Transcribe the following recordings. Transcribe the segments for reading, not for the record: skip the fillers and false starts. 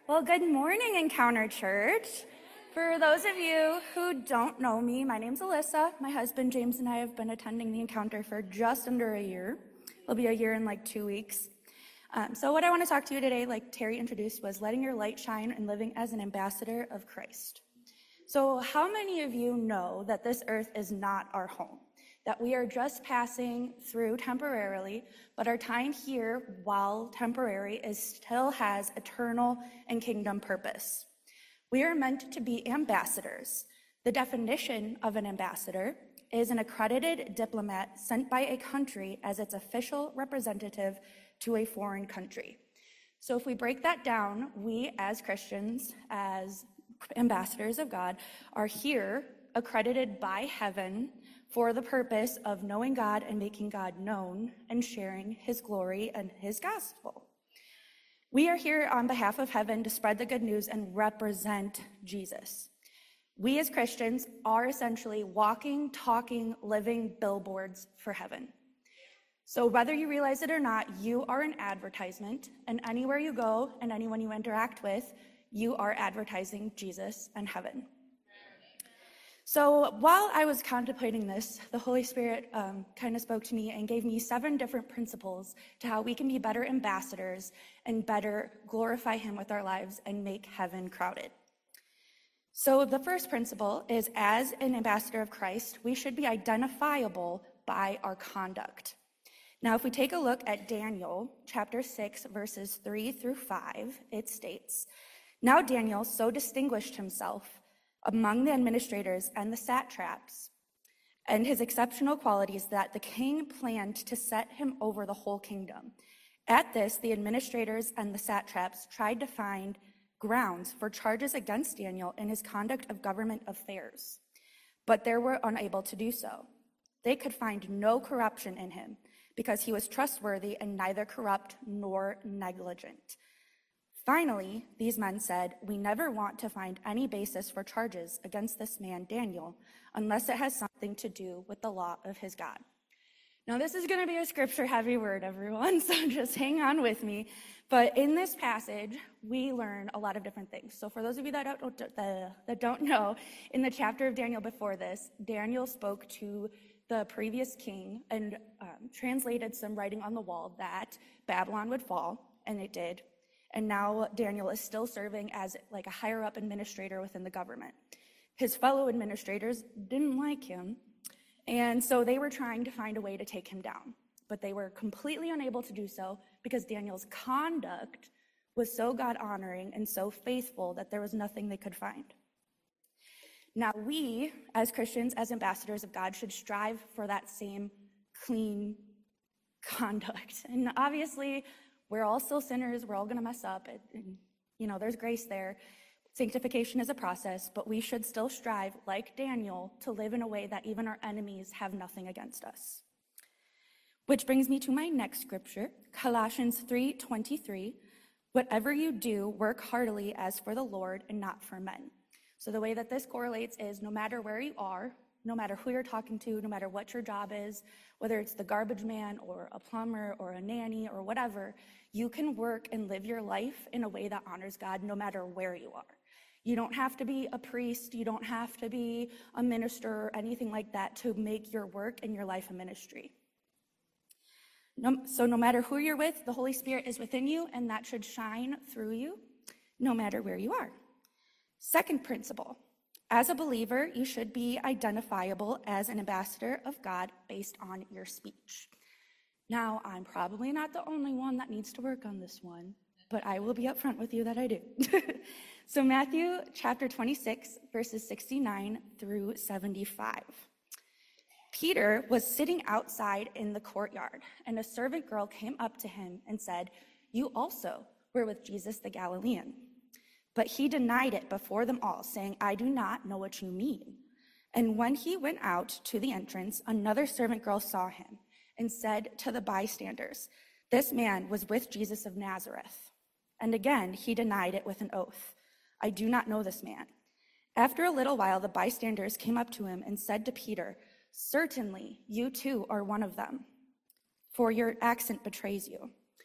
Well, good morning, Encounter Church. For those of you who don't know me, my name's Alyssa. My husband, James, and I have been attending the Encounter for just under a year. It'll be a year in like 2 weeks. So what I want to talk to you today, like Terry introduced, was letting your light shine and living as an ambassador of Christ. So how many of you know that this earth is not our home? That we are just passing through temporarily, but our time here, while temporary, still has eternal and kingdom purpose. We are meant to be ambassadors. The definition of an ambassador is an accredited diplomat sent by a country as its official representative to a foreign country. So if we break that down, we as Christians, as ambassadors of God, are here accredited by heaven for the purpose of knowing God and making God known and sharing his glory and his gospel. We are here on behalf of heaven to spread the good news and represent Jesus. We as Christians are essentially walking, talking, living billboards for heaven. So whether you realize it or not, you are an advertisement, and anywhere you go and anyone you interact with, you are advertising Jesus and heaven. So while I was contemplating this, the Holy Spirit kind of spoke to me and gave me 7 different principles to how we can be better ambassadors and better glorify him with our lives and make heaven crowded. So the first principle is, as an ambassador of Christ, we should be identifiable by our conduct. Now, if we take a look at Daniel chapter 6, verses 3 through 5, it states, "Now Daniel so distinguished himself among the administrators and the satraps, and his exceptional qualities that the king planned to set him over the whole kingdom. At this, the administrators and the satraps tried to find grounds for charges against Daniel in his conduct of government affairs, but they were unable to do so. They could find no corruption in him, because he was trustworthy and neither corrupt nor negligent. Finally, these men said, 'We never want to find any basis for charges against this man, Daniel, unless it has something to do with the law of his God.'" Now, this is going to be a scripture-heavy word, everyone, so just hang on with me. But in this passage, we learn a lot of different things. So for those of you that don't know, in the chapter of Daniel before this, Daniel spoke to the previous king and translated some writing on the wall that Babylon would fall, and it did. And now Daniel is still serving as like a higher up administrator within the government. His fellow administrators didn't like him, and so they were trying to find a way to take him down. But they were completely unable to do so because Daniel's conduct was so God-honoring and so faithful that there was nothing they could find. Now we, as Christians, as ambassadors of God, should strive for that same clean conduct. And obviously, we're all still sinners. We're all going to mess up. And, there's grace there. Sanctification is a process, but we should still strive, like Daniel, to live in a way that even our enemies have nothing against us. Which brings me to my next scripture, Colossians 3:23. "Whatever you do, work heartily as for the Lord and not for men." So the way that this correlates is no matter where you are, no matter who you're talking to, no matter what your job is, whether it's the garbage man or a plumber or a nanny or whatever, you can work and live your life in a way that honors God no matter where you are. You don't have to be a priest, you don't have to be a minister or anything like that to make your work and your life a ministry. So no matter who you're with, the Holy Spirit is within you, and that should shine through you no matter where you are. Second principle. As a believer, you should be identifiable as an ambassador of God based on your speech. Now, I'm probably not the only one that needs to work on this one, but I will be upfront with you that I do. So Matthew chapter 26, verses 69 through 75. Peter was sitting outside in the courtyard, and a servant girl came up to him and said, "You also were with Jesus the Galilean." But he denied it before them all, saying, "I do not know what you mean." And when he went out to the entrance, another servant girl saw him and said to the bystanders, "This man was with Jesus of Nazareth." And again he denied it with an oath, "I do not know this man." After a little while, the bystanders came up to him and said to Peter, "Certainly you too are one of them, for your accent betrays you."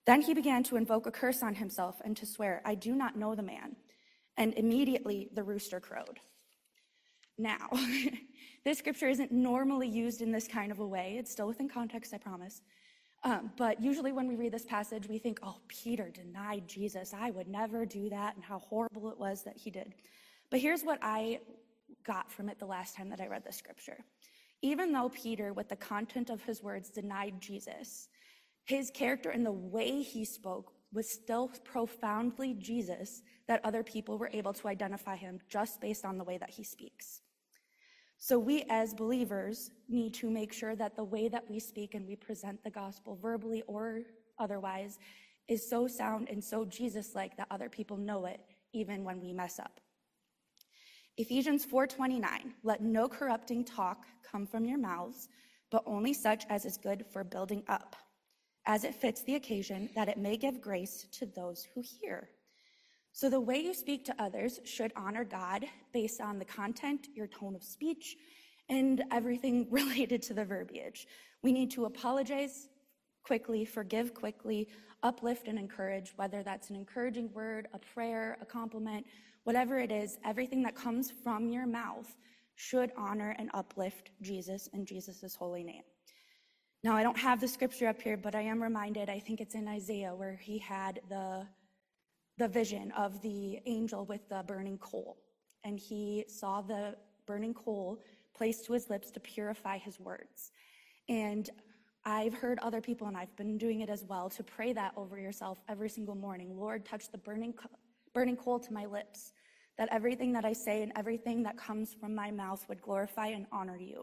Then he began to invoke a curse on himself and to swear, "I do not know the man." And immediately the rooster crowed. Now, this scripture isn't normally used in this kind of a way. It's still within context, I promise. But usually when we read this passage, we think, oh, Peter denied Jesus. I would never do that, and how horrible it was that he did. But here's what I got from it the last time that I read the scripture. Even though Peter, with the content of his words, denied Jesus, his character and the way he spoke was still profoundly Jesus, that other people were able to identify him just based on the way that he speaks. So we as believers need to make sure that the way that we speak and we present the gospel verbally or otherwise is so sound and so Jesus-like that other people know it even when we mess up. Ephesians 4:29, "Let no corrupting talk come from your mouths, but only such as is good for building up, as it fits the occasion, that it may give grace to those who hear." So the way you speak to others should honor God based on the content, your tone of speech, and everything related to the verbiage. We need to apologize quickly, forgive quickly, uplift and encourage, whether that's an encouraging word, a prayer, a compliment, whatever it is, everything that comes from your mouth should honor and uplift Jesus and Jesus' holy name. Now, I don't have the scripture up here, but I am reminded, I think it's in Isaiah, where he had the vision of the angel with the burning coal. And he saw the burning coal placed to his lips to purify his words. And I've heard other people, and I've been doing it as well, to pray that over yourself every single morning. Lord, touch the burning coal to my lips, that everything that I say and everything that comes from my mouth would glorify and honor you.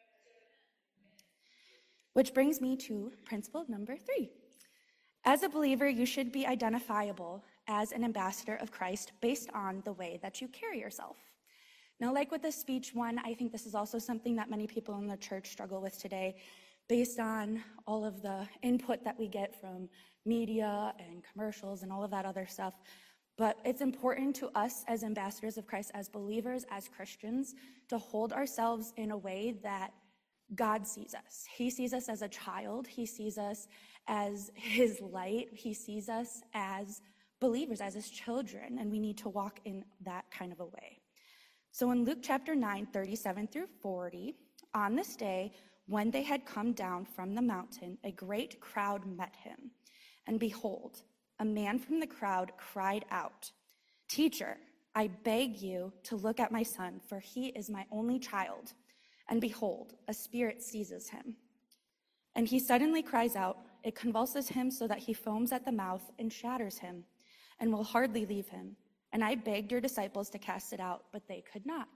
Which brings me to principle number 3. As a believer, you should be identifiable as an ambassador of Christ based on the way that you carry yourself. Now, like with the speech one, I think this is also something that many people in the church struggle with today, based on all of the input that we get from media and commercials and all of that other stuff. But it's important to us as ambassadors of Christ, as believers, as Christians, to hold ourselves in a way that God sees us. He sees us as a child. He sees us as his light. He sees us as believers, as his children, and we need to walk in that kind of a way. So in Luke chapter 9, 37 through 40, on this day, when they had come down from the mountain, a great crowd met him. And behold, a man from the crowd cried out, "Teacher, I beg you to look at my son, for he is my only child. And behold, a spirit seizes him. And he suddenly cries out. It convulses him so that he foams at the mouth and shatters him, and will hardly leave him. And I begged your disciples to cast it out, but they could not."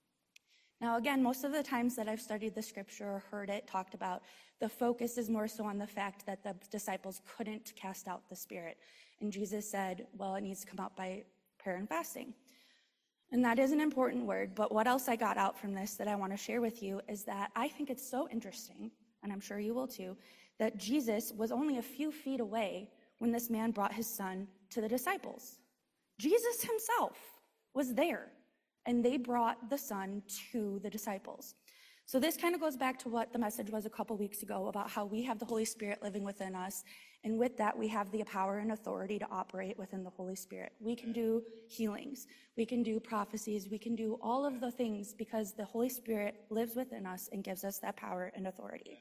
Now, again, most of the times that I've studied the scripture or heard it talked about, the focus is more so on the fact that the disciples couldn't cast out the spirit. And Jesus said, well, it needs to come out by prayer and fasting. And that is an important word, but what else I got out from this that I want to share with you is that I think it's so interesting, and I'm sure you will too, that Jesus was only a few feet away when this man brought his son to the disciples. Jesus himself was there, and they brought the son to the disciples. So this kind of goes back to what the message was a couple weeks ago about how we have the Holy Spirit living within us, and with that we have the power and authority to operate within the Holy Spirit. We can do healings, we can do prophecies, we can do all of the things because the Holy Spirit lives within us and gives us that power and authority.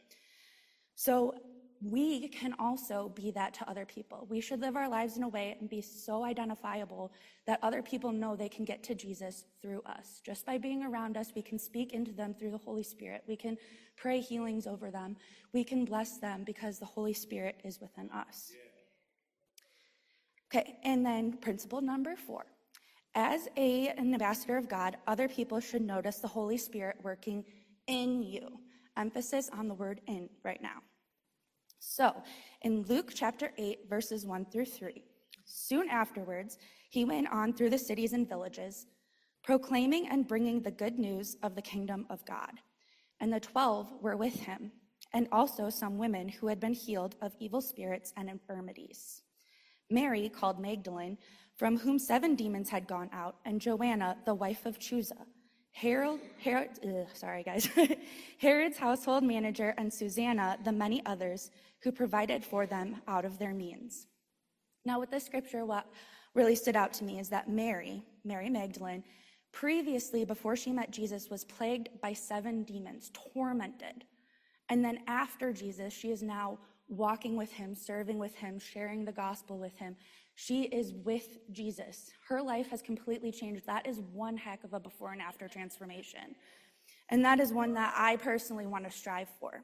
So we can also be that to other people. We should live our lives in a way and be so identifiable that other people know they can get to Jesus through us. Just by being around us, we can speak into them through the Holy Spirit. We can pray healings over them. We can bless them because the Holy Spirit is within us. Okay, and then principle number 4. As an ambassador of God, other people should notice the Holy Spirit working in you. Emphasis on the word in right now. So, in Luke chapter 8, verses 1 through 3, soon afterwards, he went on through the cities and villages, proclaiming and bringing the good news of the kingdom of God. And the 12 were with him, and also some women who had been healed of evil spirits and infirmities. Mary, called Magdalene, from whom 7 demons had gone out, and Joanna, the wife of Chuza, Herod's household manager, and Susanna, the many others who provided for them out of their means. Now, with this scripture, what really stood out to me is that Mary Magdalene, previously, before she met Jesus, was plagued by 7 demons, tormented. And then after Jesus, she is now walking with him, serving with him, sharing the gospel with him. She is with Jesus. Her life has completely changed. That is one heck of a before and after transformation. And that is one that I personally want to strive for.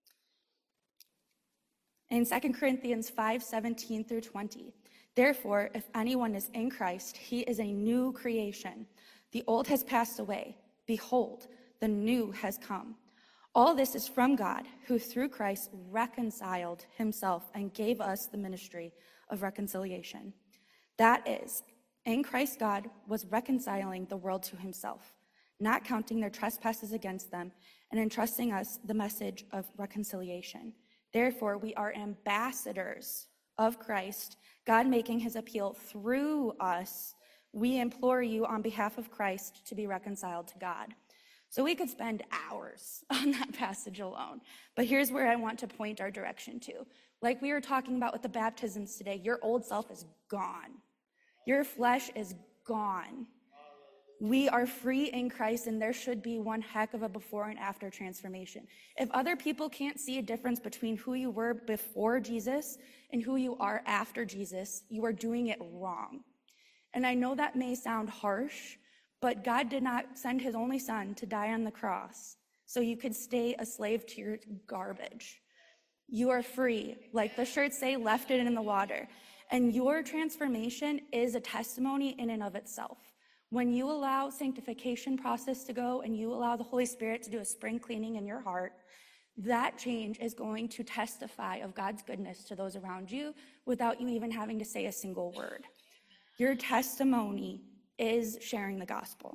In 2 Corinthians 5:17 through 20, therefore, if anyone is in Christ, he is a new creation. The old has passed away. Behold, the new has come. All this is from God, who through Christ reconciled himself and gave us the ministry of reconciliation. That is, in Christ God was reconciling the world to himself, not counting their trespasses against them, and entrusting us the message of reconciliation. Therefore, we are ambassadors of Christ, God making his appeal through us. We implore you on behalf of Christ to be reconciled to God. So we could spend hours on that passage alone. But here's where I want to point our direction to. Like we were talking about with the baptisms today, your old self is gone. Your flesh is gone. We are free in Christ, and there should be one heck of a before and after transformation. If other people can't see a difference between who you were before Jesus and who you are after Jesus, you are doing it wrong. And I know that may sound harsh, but God did not send his only son to die on the cross so you could stay a slave to your garbage. You are free. Like the shirts say, left it in the water. And your transformation is a testimony in and of itself. When you allow sanctification process to go and you allow the Holy Spirit to do a spring cleaning in your heart, that change is going to testify of God's goodness to those around you without you even having to say a single word. Your testimony is sharing the gospel.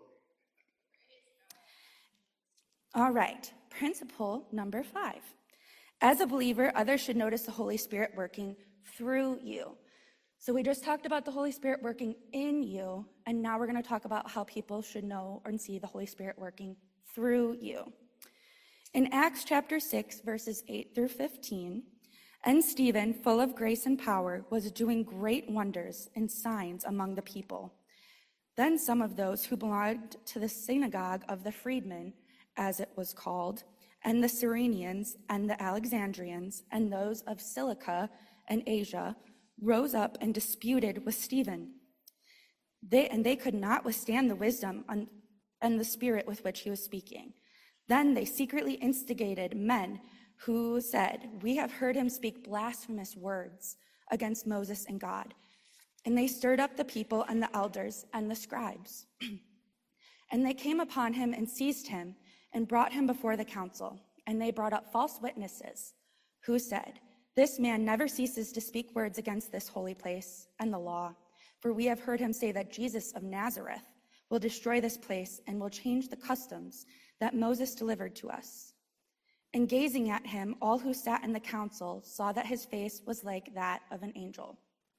All right, principle number 5. As a believer, others should notice the Holy Spirit working through you. So we just talked about the Holy Spirit working in you, and now we're going to talk about how people should know and see the Holy Spirit working through you. In Acts chapter 6, verses 8 through 15, and Stephen, full of grace and power, was doing great wonders and signs among the people. Then some of those who belonged to the synagogue of the freedmen, as it was called, and the Cyrenians and the Alexandrians, and those of Cilicia and Asia, rose up and disputed with Stephen. They could not withstand the wisdom and the spirit with which he was speaking. Then they secretly instigated men who said, "We have heard him speak blasphemous words against Moses and God." And they stirred up the people and the elders and the scribes. And they came upon him and seized him and brought him before the council. And they brought up false witnesses who said, "This man never ceases to speak words against this holy place and the law. For we have heard him say that Jesus of Nazareth will destroy this place and will change the customs that Moses delivered to us." And gazing at him, all who sat in the council saw that his face was like that of an angel.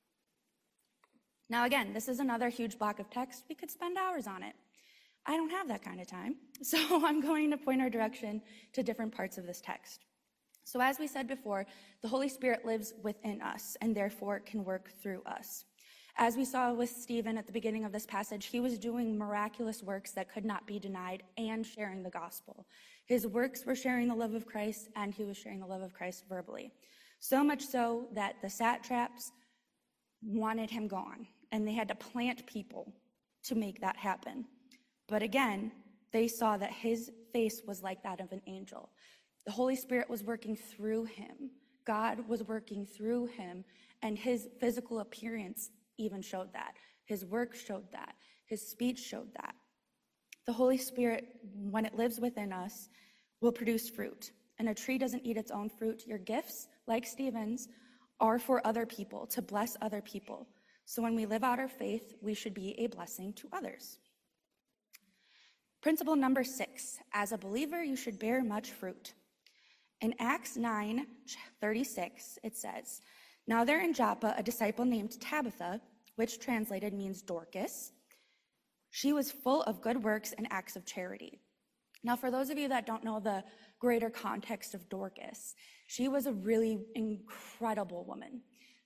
Now again, this is another huge block of text. We could spend hours on it. I don't have that kind of time, so I'm going to point our direction to different parts of this text. So as we said before, the Holy Spirit lives within us and therefore can work through us. As we saw with Stephen at the beginning of this passage, he was doing miraculous works that could not be denied and sharing the gospel. His works were sharing the love of Christ, and he was sharing the love of Christ verbally. So much so that the satraps wanted him gone, and they had to plant people to make that happen. But again, they saw that his face was like that of an angel. The Holy Spirit was working through him. God was working through him, and his physical appearance even showed that. His work showed that. His speech showed that. The Holy Spirit, when it lives within us, will produce fruit. And a tree doesn't eat its own fruit. Your gifts, like Stephen's, are for other people, to bless other people. So when we live out our faith, we should be a blessing to others. Principle number 6, as a believer, you should bear much fruit. In Acts 9:36, it says, "Now there in Joppa a disciple named Tabitha, which translated means Dorcas. She was full of good works and acts of charity." Now, for those of you that don't know the greater context of Dorcas, she was a really incredible woman.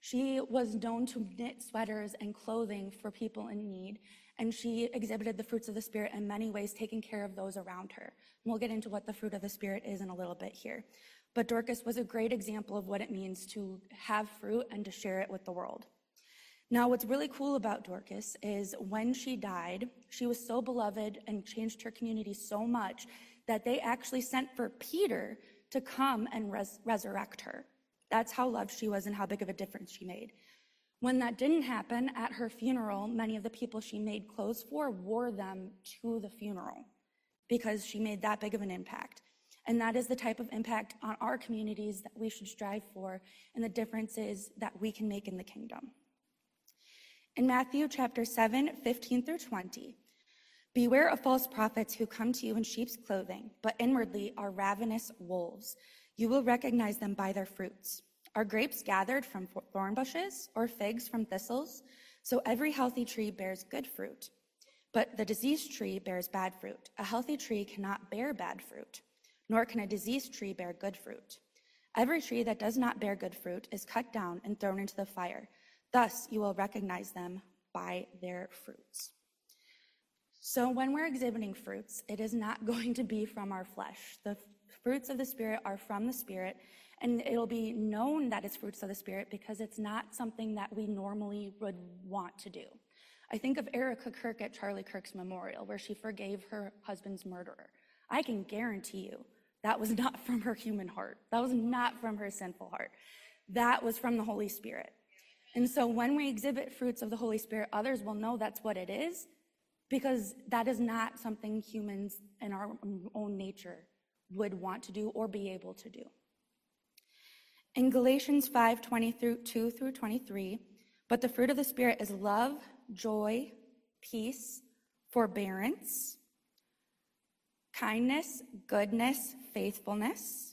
She was known to knit sweaters and clothing for people in need, and she exhibited the fruits of the Spirit in many ways, taking care of those around her. And we'll get into what the fruit of the Spirit is in a little bit here. But Dorcas was a great example of what it means to have fruit and to share it with the world. Now, what's really cool about Dorcas is when she died, she was so beloved and changed her community so much that they actually sent for Peter to come and resurrect her. That's how loved she was and how big of a difference she made. When that didn't happen, at her funeral, many of the people she made clothes for wore them to the funeral because she made that big of an impact. And that is the type of impact on our communities that we should strive for, and the differences that we can make in the kingdom. In Matthew chapter 7, 15 through 20, beware of false prophets who come to you in sheep's clothing, but inwardly are ravenous wolves. You will recognize them by their fruits. Are grapes gathered from thorn bushes or figs from thistles? So every healthy tree bears good fruit, but the diseased tree bears bad fruit. A healthy tree cannot bear bad fruit, nor can a diseased tree bear good fruit. Every tree that does not bear good fruit is cut down and thrown into the fire. Thus you will recognize them by their fruits. So when we're exhibiting fruits, it is not going to be from our flesh. The fruits of the Spirit are from the Spirit, and it'll be known that it's fruits of the Spirit because it's not something that we normally would want to do. I think of Erica Kirk at Charlie Kirk's memorial, where she forgave her husband's murderer. I can guarantee you that was not from her human heart. That was not from her sinful heart. That was from the Holy Spirit. And so when we exhibit fruits of the Holy Spirit, others will know that's what it is, because that is not something humans in our own nature would want to do or be able to do. In Galatians 5:22 through 23, but the fruit of the Spirit is love, joy, peace, forbearance, kindness, goodness, faithfulness,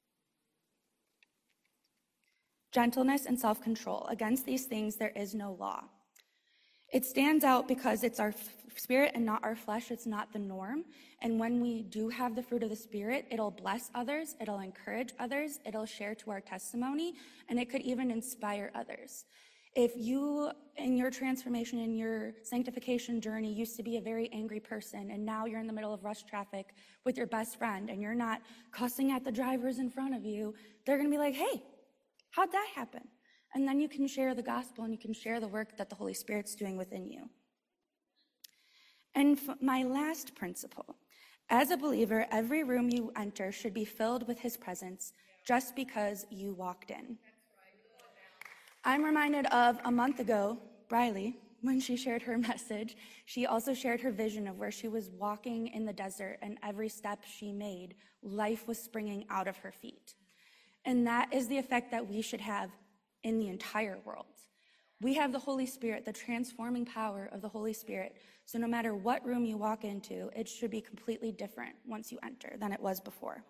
gentleness, and self-control. Against these things there is no law. It stands out because it's our spirit and not our flesh. It's not the norm. And when we do have the fruit of the Spirit, it'll bless others, it'll encourage others, it'll share to our testimony, and it could even inspire others. If you, in your transformation, in your sanctification journey, used to be a very angry person, and now you're in the middle of rush traffic with your best friend, and you're not cussing at the drivers in front of you, they're going to be like, hey, how'd that happen? And then you can share the gospel and you can share the work that the Holy Spirit's doing within you. And my last principle, as a believer, every room you enter should be filled with his presence just because you walked in. I'm reminded of a month ago, Briley, when she shared her message, she also shared her vision of where she was walking in the desert, and every step she made, life was springing out of her feet. And that is the effect that we should have in the entire world. We have the Holy Spirit, the transforming power of the Holy Spirit. So no matter what room you walk into, it should be completely different once you enter than it was before.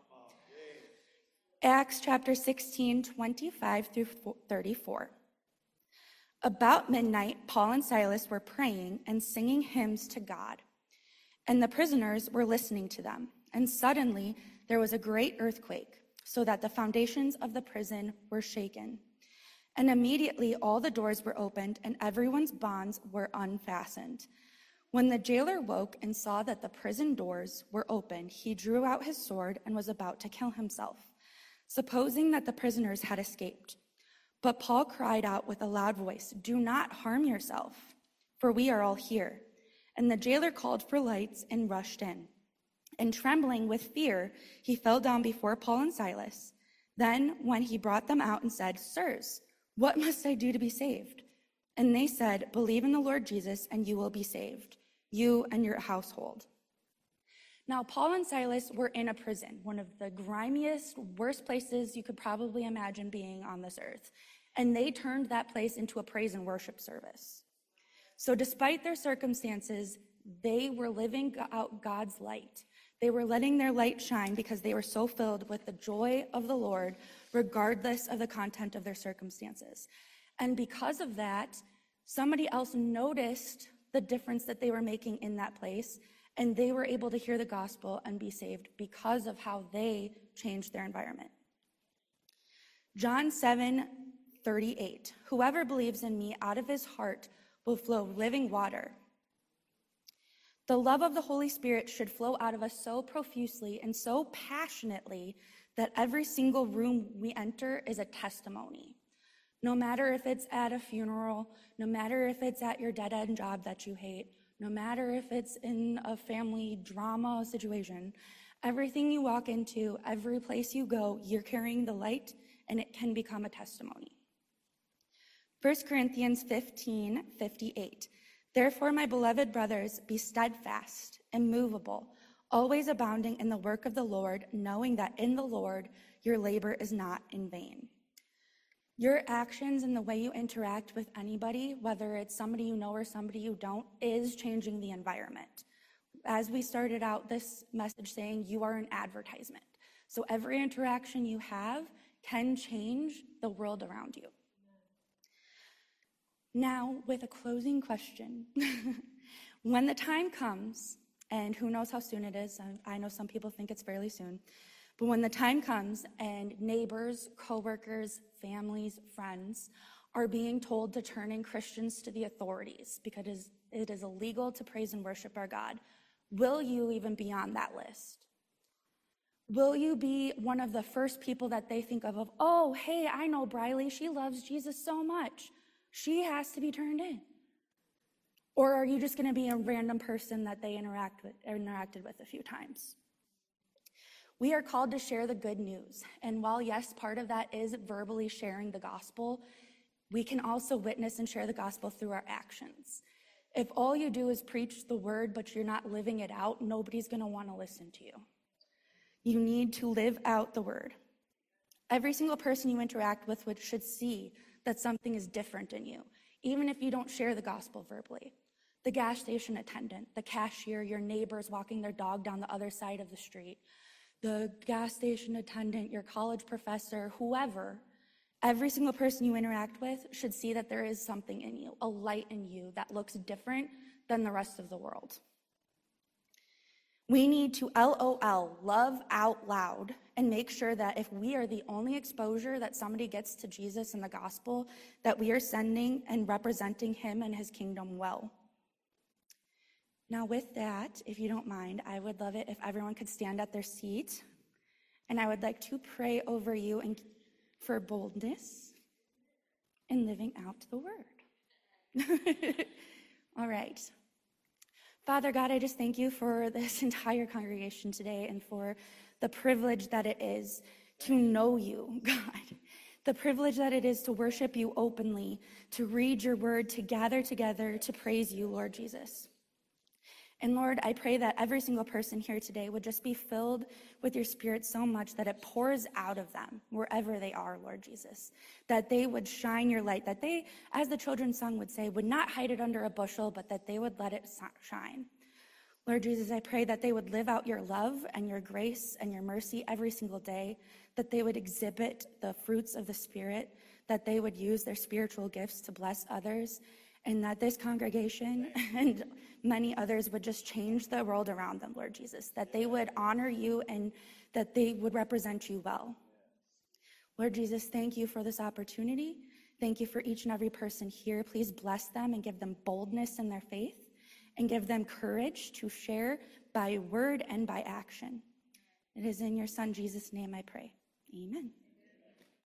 Acts chapter 16, 25 through 34. About midnight, Paul and Silas were praying and singing hymns to God, and the prisoners were listening to them. And suddenly there was a great earthquake, so that the foundations of the prison were shaken. And immediately all the doors were opened and everyone's bonds were unfastened. When the jailer woke and saw that the prison doors were open, he drew out his sword and was about to kill himself, supposing that the prisoners had escaped. But Paul cried out with a loud voice, "Do not harm yourself, for we are all here." And the jailer called for lights and rushed in. And trembling with fear, he fell down before Paul and Silas. Then when he brought them out and said, "Sirs, what must I do to be saved?" And they said, "Believe in the Lord Jesus, and you will be saved, you and your household." Now, Paul and Silas were in a prison, one of the grimiest, worst places you could probably imagine being on this earth. And they turned that place into a praise and worship service. So despite their circumstances, they were living out God's light. They were letting their light shine because they were so filled with the joy of the Lord, regardless of the content of their circumstances. And because of that, somebody else noticed the difference that they were making in that place, and they were able to hear the gospel and be saved because of how they changed their environment. John 7, 38. Whoever believes in me, out of his heart will flow living water. The love of the Holy Spirit should flow out of us so profusely and so passionately that every single room we enter is a testimony. No matter if it's at a funeral, no matter if it's at your dead-end job that you hate, no matter if it's in a family drama situation, everything you walk into, every place you go, you're carrying the light, and it can become a testimony. 1 Corinthians 15:58. Therefore, my beloved brothers, be steadfast, immovable, always abounding in the work of the Lord, knowing that in the Lord your labor is not in vain. Your actions and the way you interact with anybody, whether it's somebody you know or somebody you don't, is changing the environment. As we started out this message saying, you are an advertisement. So every interaction you have can change the world around you. Now, with a closing question, when the time comes, and who knows how soon it is, I know some people think it's fairly soon, but when the time comes and neighbors, coworkers, families, friends are being told to turn in Christians to the authorities because it is illegal to praise and worship our God, will you even be on that list? Will you be one of the first people that they think of, oh, hey, I know Briley, she loves Jesus so much. She has to be turned in. Or are you just going to be a random person that they interacted with a few times? We are called to share the good news. And while, yes, part of that is verbally sharing the gospel, we can also witness and share the gospel through our actions. If all you do is preach the word, but you're not living it out, nobody's going to want to listen to you. You need to live out the word. Every single person you interact with should see that something is different in you, even if you don't share the gospel verbally. The gas station attendant, the cashier, your neighbors walking their dog down the other side of the street, the gas station attendant, your college professor, whoever, every single person you interact with should see that there is something in you, a light in you that looks different than the rest of the world. We need to LOL, love out loud, and make sure that if we are the only exposure that somebody gets to Jesus and the gospel, that we are sending and representing him and his kingdom well. Now with that, if you don't mind, I would love it if everyone could stand at their seat, and I would like to pray over you and for boldness in living out the word. All right. Father God, I just thank you for this entire congregation today and for the privilege that it is to know you, God. The privilege that it is to worship you openly, to read your word, to gather together, to praise you, Lord Jesus. And Lord, I pray that every single person here today would just be filled with your Spirit so much that it pours out of them wherever they are, Lord Jesus. That they would shine your light, that they, as the children's song would say, would not hide it under a bushel, but that they would let it shine. Lord Jesus, I pray that they would live out your love and your grace and your mercy every single day, that they would exhibit the fruits of the Spirit, that they would use their spiritual gifts to bless others, and that this congregation and many others would just change the world around them, Lord Jesus, that they would honor you and that they would represent you well. Lord Jesus, thank you for this opportunity. Thank you for each and every person here. Please bless them and give them boldness in their faith and give them courage to share by word and by action. It is in your Son, Jesus' name, I pray. Amen.